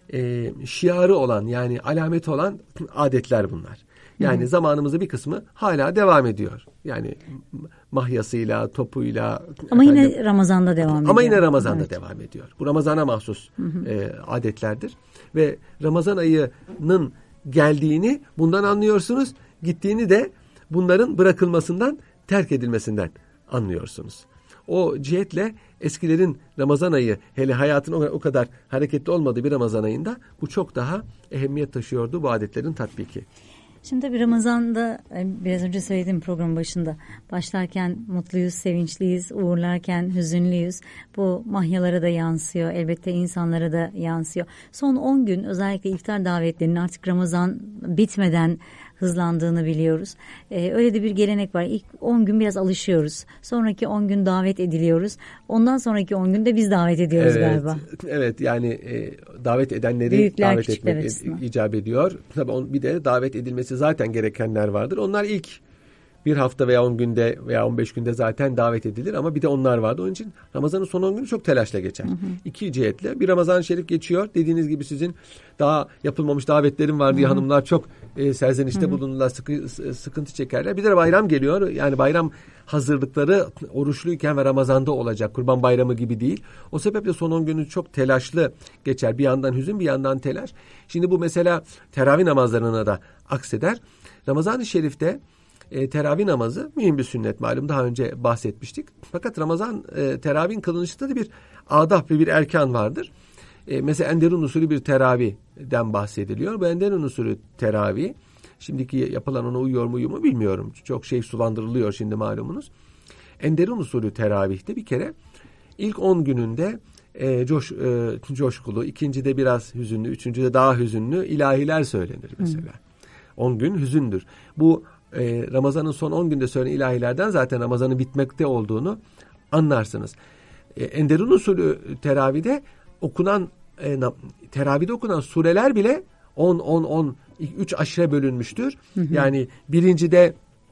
e, şiarı olan yani alameti olan adetler bunlar. Yani hı. zamanımızda bir kısmı hala devam ediyor. Yani mahyasıyla, topuyla. Ama efendim, yine Ramazan'da devam ediyor. Ama yine Ramazan'da evet. devam ediyor. Bu Ramazan'a mahsus hı hı. E, adetlerdir. Ve Ramazan ayının geldiğini bundan anlıyorsunuz. Gittiğini de bunların bırakılmasından, terk edilmesinden anlıyorsunuz. O cihetle eskilerin Ramazan ayı hele hayatın o kadar hareketli olmadığı bir Ramazan ayında bu çok daha ehemmiyet taşıyordu bu adetlerin tatbiki. Şimdi tabii Ramazan'da biraz önce söylediğim programın başında başlarken mutluyuz, sevinçliyiz, uğurlarken hüzünlüyüz. Bu mahyalara da yansıyor, elbette insanlara da yansıyor. Son on gün özellikle iftar davetlerinin artık Ramazan bitmeden hızlandığını biliyoruz. Ee, öyle de bir gelenek var. İlk on gün biraz alışıyoruz. Sonraki on gün davet ediliyoruz. Ondan sonraki on günde biz davet ediyoruz evet, galiba. Evet yani e, davet edenleri Büyükler, davet etmek e, icap ediyor. Tabii on, bir de davet edilmesi zaten gerekenler vardır. Onlar ilk bir hafta veya on günde veya on beş günde zaten davet edilir ama bir de onlar vardı. Onun için Ramazan'ın son on günü çok telaşla geçer. Hı hı. İki cihetle bir Ramazan-ı Şerif geçiyor. Dediğiniz gibi sizin daha yapılmamış davetlerim var diye hı hı. hanımlar çok e, serzenişte hı hı. bulunurlar, sıkı, sıkıntı çekerler. Bir de bayram geliyor. Yani bayram hazırlıkları oruçluyken ve Ramazan'da olacak. Kurban Bayramı gibi değil. O sebeple son on günü çok telaşlı geçer. Bir yandan hüzün bir yandan telaş. Şimdi bu mesela teravih namazlarına da akseder. Ramazan-ı Şerif'te E, teravih namazı mühim bir sünnet malum daha önce bahsetmiştik. Fakat Ramazan e, teravihin kılınışında da bir adab ve bir erkan vardır. E, mesela Enderun usulü bir teravihden bahsediliyor. Bu Enderun usulü teravih şimdiki yapılan ona uyuyor mu uyuyor mu bilmiyorum. Çok şey sulandırılıyor şimdi malumunuz. Enderun usulü teravihte bir kere ilk on gününde e, coş, e, coşkulu, ikincide biraz hüzünlü, üçüncüde daha hüzünlü ilahiler söylenir mesela. on gün hüzündür. Bu Ee, Ramazan'ın son on günde söylenen ilahilerden zaten Ramazan'ın bitmekte olduğunu anlarsınız. Ee, Enderun usulü teravide okunan e, teravide okunan sureler bile on on on üç aşire bölünmüştür. Hı hı. Yani birincide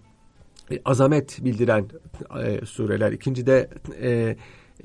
e, azamet bildiren e, sureler, ikincide e, e,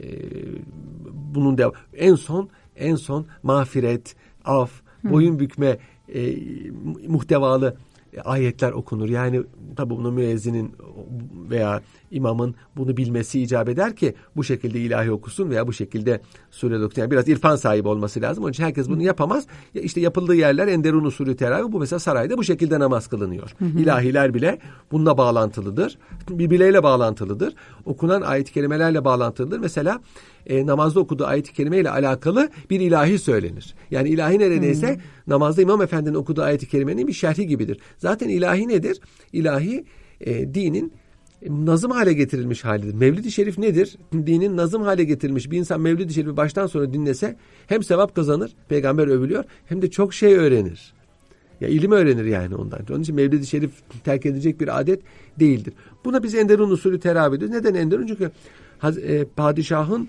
bunun dev en son en son mağfiret, af, boyun bükme e, muhtevalı ayetler okunur. Yani tabi bunu müezzinin veya imamın bunu bilmesi icap eder ki bu şekilde ilahi okusun veya bu şekilde sure okusun. Yani biraz irfan sahibi olması lazım. Onun için herkes bunu yapamaz. İşte yapıldığı yerler Enderun usulü teravih. Bu mesela sarayda bu şekilde namaz kılınıyor. Hı hı. İlahiler bile bununla bağlantılıdır. Birbirleriyle bağlantılıdır. Okunan ayet-i kerimelerle bağlantılıdır. Mesela e, namazda okuduğu ayet-i kerimeyle alakalı bir ilahi söylenir. Yani ilahi neredeyse hı. namazda İmam Efendi'nin okuduğu ayet-i kerimenin bir şerhi gibidir. Zaten ilahi nedir? İlahi e, dinin nazım hale getirilmiş halidir. Mevlid-i Şerif nedir? Dinin nazım hale getirilmiş. Bir insan Mevlid-i Şerif'i baştan sona dinlese hem sevap kazanır, peygamber övülüyor, hem de çok şey öğrenir. Ya ilim öğrenir yani ondan. Onun için Mevlid-i Şerif terk edilecek bir adet değildir. Buna biz Enderun usulü teravih ediyoruz. Neden Enderun? Çünkü e, padişahın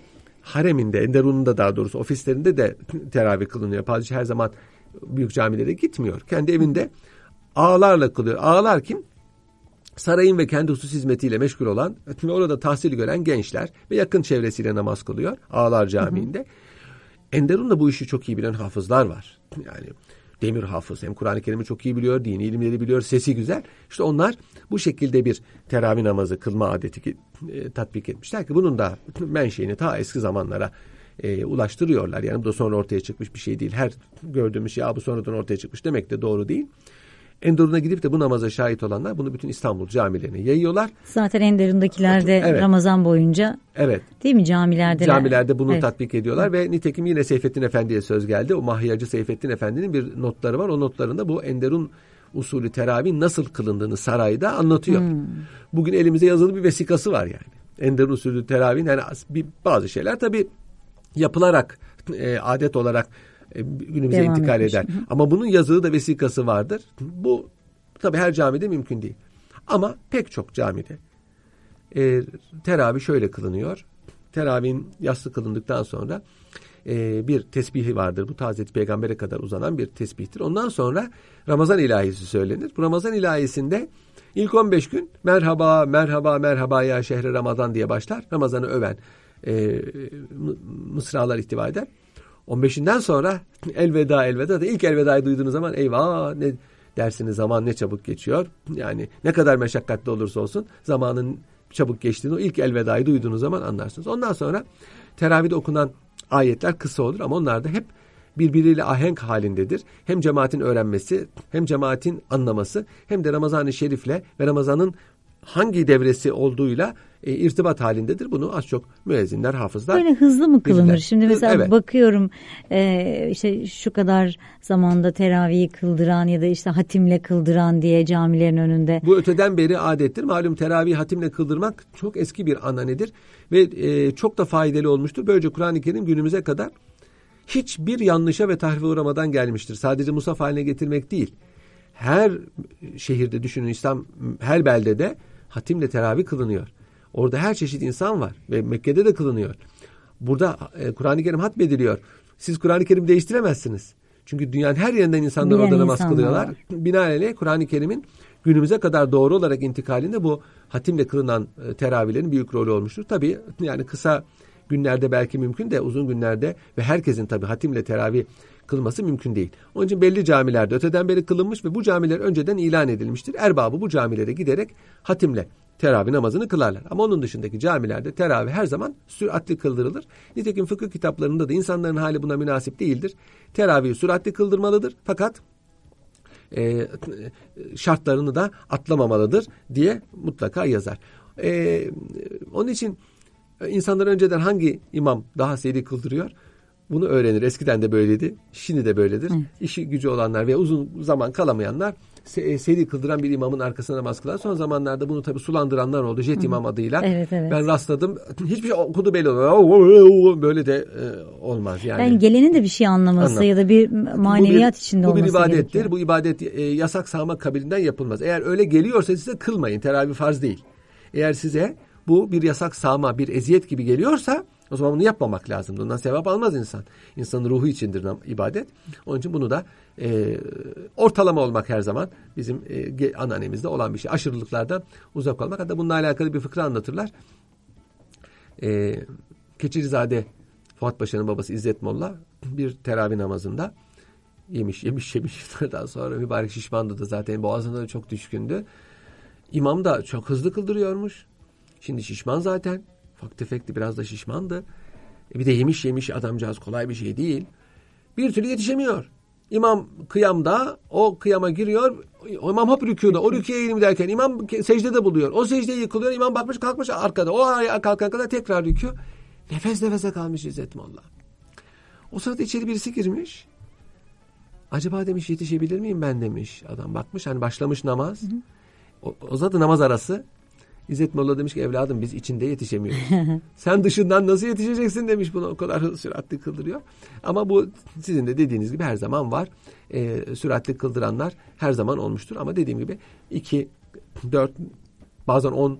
hareminde, Enderun'un daha doğrusu ofislerinde de teravih kılınıyor. Padişah her zaman büyük camilere gitmiyor. Kendi evinde ağalarla kılıyor. Ağalar kim? Sarayın ve kendi husus hizmetiyle meşgul olan ve orada tahsil gören gençler ve yakın çevresiyle namaz kılıyor Ağalar Camii'nde. Hı hı. Enderun'da bu işi çok iyi bilen hafızlar var. Yani demir hafız, hem Kur'an-ı Kerim'i çok iyi biliyor, dini ilimleri biliyor, sesi güzel. İşte onlar bu şekilde bir teravih namazı kılma adeti e, tatbik etmişler ki bunun da menşeini ta eski zamanlara e, ulaştırıyorlar. Yani bu da sonra ortaya çıkmış bir şey değil. Her gördüğümüz şey bu sonradan ortaya çıkmış demek de doğru değil. Enderun'a gidip de bu namaza şahit olanlar bunu bütün İstanbul camilerine yayıyorlar. Zaten Enderun'dakiler de evet. Ramazan boyunca evet. değil mi camilerde? Camilerde bunu evet. tatbik ediyorlar evet. Ve nitekim yine Seyfettin Efendi'ye söz geldi. O Mahiyacı Seyfettin Efendi'nin bir notları var. O notlarında bu Enderun usulü teravih nasıl kılındığını sarayda anlatıyor. Hmm. Bugün elimize yazılı bir vesikası var yani. Enderun usulü teravih yani bir, bazı şeyler tabii yapılarak e, adet olarak günümüze devam intikal etmiş. Eder. Ama bunun yazılı da vesikası vardır. Bu tabii her camide mümkün değil. Ama pek çok camide e, teravih şöyle kılınıyor. Teravihin yatsı kılındıktan sonra e, bir tesbihi vardır. Bu Hazreti Peygamber'e kadar uzanan bir tesbihtir. Ondan sonra Ramazan ilahisi söylenir. Bu Ramazan ilahisinde ilk on beş gün merhaba, merhaba, merhaba ya şehri Ramazan diye başlar. Ramazan'ı öven e, mısralar ihtiva eder. on beşinden sonra elveda elveda da ilk elvedayı duyduğunuz zaman eyvah ne dersiniz, zaman ne çabuk geçiyor. Yani ne kadar meşakkatli olursa olsun zamanın çabuk geçtiğini o ilk elvedayı duyduğunuz zaman anlarsınız. Ondan sonra teravihde okunan ayetler kısa olur ama onlar da hep birbiriyle ahenk halindedir. Hem cemaatin öğrenmesi, hem cemaatin anlaması, hem de Ramazan-ı Şerif'le ve Ramazan'ın hangi devresi olduğuyla e, irtibat halindedir. Bunu az çok müezzinler, hafızlar. Böyle hızlı mı kılınır? Bilirler. Şimdi mesela evet. bakıyorum e, işte şu kadar zamanda teravihi kıldıran ya da işte hatimle kıldıran diye camilerin önünde. Bu öteden beri adettir. Malum teravih hatimle kıldırmak çok eski bir ananedir ve e, çok da faydalı olmuştur. Böylece Kur'an-ı Kerim günümüze kadar hiçbir yanlışa ve tahrife uğramadan gelmiştir. Sadece musaf haline getirmek değil. Her şehirde düşünün, İslam her beldede hatimle teravih kılınıyor. Orada her çeşit insan var ve Mekke'de de kılınıyor. Burada e, Kur'an-ı Kerim hatmediliyor. Siz Kur'an-ı Kerim değiştiremezsiniz. Çünkü dünyanın her yerinden insanlar Bilen orada namaz kılıyorlar. Var. Binaenaleyh Kur'an-ı Kerim'in günümüze kadar doğru olarak intikalinde bu hatimle kılınan e, teravihlerin büyük rolü olmuştur. Tabii yani kısa günlerde belki mümkün de uzun günlerde ve herkesin tabii hatimle teravih kılması mümkün değil. Onun için belli camilerde öteden beri kılınmış ve bu camiler önceden ilan edilmiştir. Erbabı bu camilere giderek hatimle teravih namazını kılarlar. Ama onun dışındaki camilerde teravih her zaman süratli kıldırılır. Nitekim fıkıh kitaplarında da insanların hali buna münasip değildir. Teravih süratli kıldırmalıdır fakat e, şartlarını da atlamamalıdır diye mutlaka yazar. E, onun için insanlar önceden hangi imam daha seri kıldırıyor? Bunu öğrenir. Eskiden de böyleydi. Şimdi de böyledir. Hı. İşi gücü olanlar veya uzun zaman kalamayanlar seri kıldıran bir imamın arkasına namaz kılar. Son zamanlarda bunu tabii sulandıranlar oldu. Jet Hı. imam adıyla. Evet, evet. Ben rastladım. Hiçbir şey okudu belli oluyor. Böyle de e, olmaz. Yani, yani gelenin de bir şey anlaması Anlam. ya da bir maneviyat bu bir, içinde bu olması gerekiyor. Bu bir ibadettir. Gerekiyor. Bu ibadet e, yasak sağma kabilinden yapılmaz. Eğer öyle geliyorsa size kılmayın. Teravih farz değil. Eğer size bu bir yasak sağma, bir eziyet gibi geliyorsa o zaman bunu yapmamak lazım. Bundan sevap almaz insan. İnsanın ruhu içindir ibadet. Onun için bunu da e, ortalama olmak her zaman bizim e, ananemizde olan bir şey. Aşırılıklardan uzak olmak. Hatta bununla alakalı bir fıkra anlatırlar. E, Keçirizade Fuat Paşa'nın babası İzzet Molla bir teravih namazında yemiş yemiş yemiş. Daha sonra mübarek şişmandı da zaten boğazında da çok düşkündü. İmam da çok hızlı kıldırıyormuş. Şimdi şişman zaten. Ufak tefekti, biraz da şişmandı. E bir de yemiş yemiş adamcağız, kolay bir şey değil. Bir türlü yetişemiyor. İmam kıyamda, o kıyama giriyor. O imam hop rükûda. O rükûya eğilim derken imam secdede buluyor. O secdeye yıkılıyor. İmam bakmış kalkmış arkada. O ayağa kalkana kadar tekrar rükû. Nefes nefese kalmış İzzet Molla. O sırada içeri birisi girmiş. Acaba demiş yetişebilir miyim ben demiş. Adam bakmış hani başlamış namaz. Hı hı. O, o zaten namaz arası. İzzet Molla demiş ki evladım biz içinde yetişemiyoruz. Sen dışından nasıl yetişeceksin demiş, bunu o kadar süratli kıldırıyor. Ama bu sizin de dediğiniz gibi her zaman var. Ee, süratli kıldıranlar her zaman olmuştur. Ama dediğim gibi iki, dört, bazen on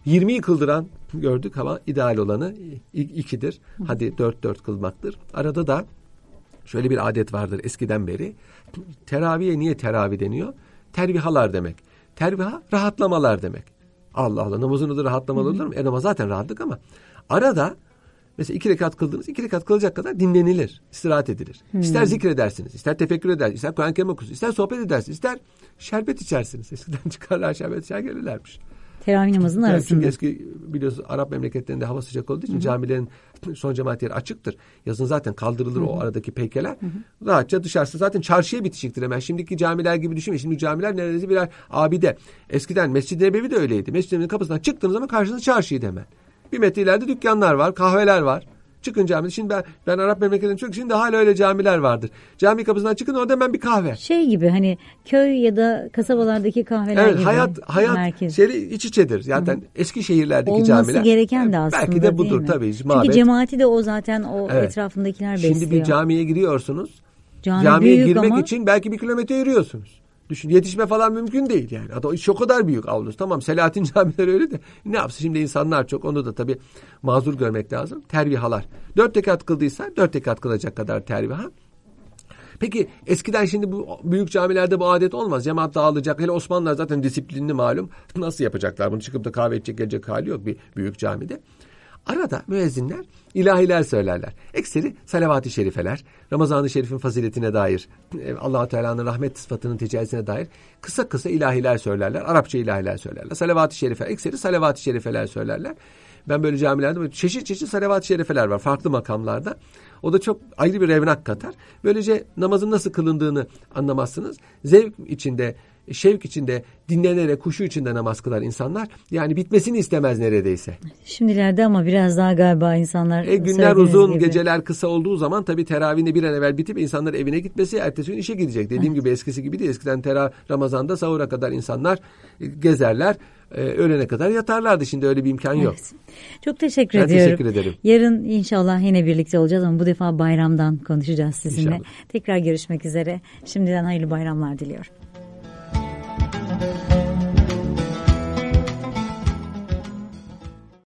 yirmiyi kıldıran gördük ama ideal olanı ikidir. Hadi dört dört kılmaktır. Arada da şöyle bir adet vardır eskiden beri. Teraviye niye teravih deniyor? Tervihalar demek. Terviha rahatlamalar demek. Allah Allah, namazını da rahatlamalı olur mu? E namaz zaten rahatlık ama arada mesela iki rekat kıldınız, iki rekat kılacak kadar dinlenilir, istirahat edilir. Hmm. İster zikredersiniz, ister tefekkür edersiniz, ister Kur'an-ı Kerim okursunuz, ister sohbet edersiniz, ister şerbet içersiniz. Eskiden çıkarlar şerbet içer gelirlermiş. Teravih namazının yani arasında. Çünkü eski biliyorsunuz Arap memleketlerinde hava sıcak olduğu için Hı-hı. camilerin son cemaat yeri açıktır. Yazın zaten kaldırılır Hı-hı. o aradaki peykeler. Hı-hı. Rahatça dışarısı zaten çarşıya bitişiktir hemen. Şimdiki camiler gibi düşünmeyin. Şimdi camiler neredeyse birer abide. Eskiden Mescid-i Nebevi de öyleydi. Mescid-i Nebevi'nin kapısından çıktığınız zaman karşınızda çarşıydı hemen. Bir metre ileride dükkanlar var, kahveler var. Çıkın camide. Şimdi ben, ben Arap memleketinde çok şimdi hala öyle camiler vardır. Cami kapısından çıkın orada hemen bir kahve. Şey gibi hani köy ya da kasabalardaki kahveler evet, gibi. Hayat hayat şeyi iç içedir. Zaten Hı-hı. eski şehirlerdeki Olması camiler. Olması gereken de aslında. Belki de budur tabii. Çünkü mabet. Cemaati de o zaten o evet. etrafındakiler besliyor. Şimdi bir camiye giriyorsunuz. Cami camiye girmek ama... için belki bir kilometre yürüyorsunuz. Düşün, yetişme falan mümkün değil yani. Adam iş o kadar büyük avlusu. Tamam Selahattin camileri öyle de ne yapsın şimdi insanlar çok, onu da tabii mazur görmek lazım. Tervihalar. Dört rekat kıldıysa dört rekat kılacak kadar terviha. Peki eskiden şimdi bu büyük camilerde bu adet olmaz. Cemaat dağılacak. Hele Osmanlılar zaten disiplinli malum. Nasıl yapacaklar bunu? Çıkıp da kahve içecek gelecek hali yok bir büyük camide. Arada müezzinler ilahiler söylerler. Ekseri salavat-ı şerifeler, Ramazan-ı Şerif'in faziletine dair, Allah-u Teala'nın rahmet sıfatının tecellisine dair kısa kısa ilahiler söylerler. Arapça ilahiler söylerler. Salavat-ı şerife, ekseri salavat-ı şerifeler söylerler. Ben böyle camilerde çeşit çeşit salavat-ı şerifeler var farklı makamlarda. O da çok ayrı bir revnak katar. Böylece namazın nasıl kılındığını anlamazsınız. Zevk içinde, şevk içinde, dinlenerek, huşu içinde namaz kılar insanlar. Yani bitmesini istemez neredeyse. Şimdilerde ama biraz daha galiba insanlar... E, günler uzun, gibi. Geceler kısa olduğu zaman tabii teravihinde bir an evvel bitip insanlar evine gitmesi, ertesi gün işe gidecek. Dediğim evet. gibi eskisi gibi değil. Eskiden tera Ramazan'da sahura kadar insanlar gezerler. Ee, öğlene kadar yatarlardı. Şimdi öyle bir imkan yok. Evet. Çok teşekkür ben ediyorum. teşekkür ederim. Yarın inşallah yine birlikte olacağız ama bu defa bayramdan konuşacağız sizinle. İnşallah. Tekrar görüşmek üzere. Şimdiden hayırlı bayramlar diliyorum.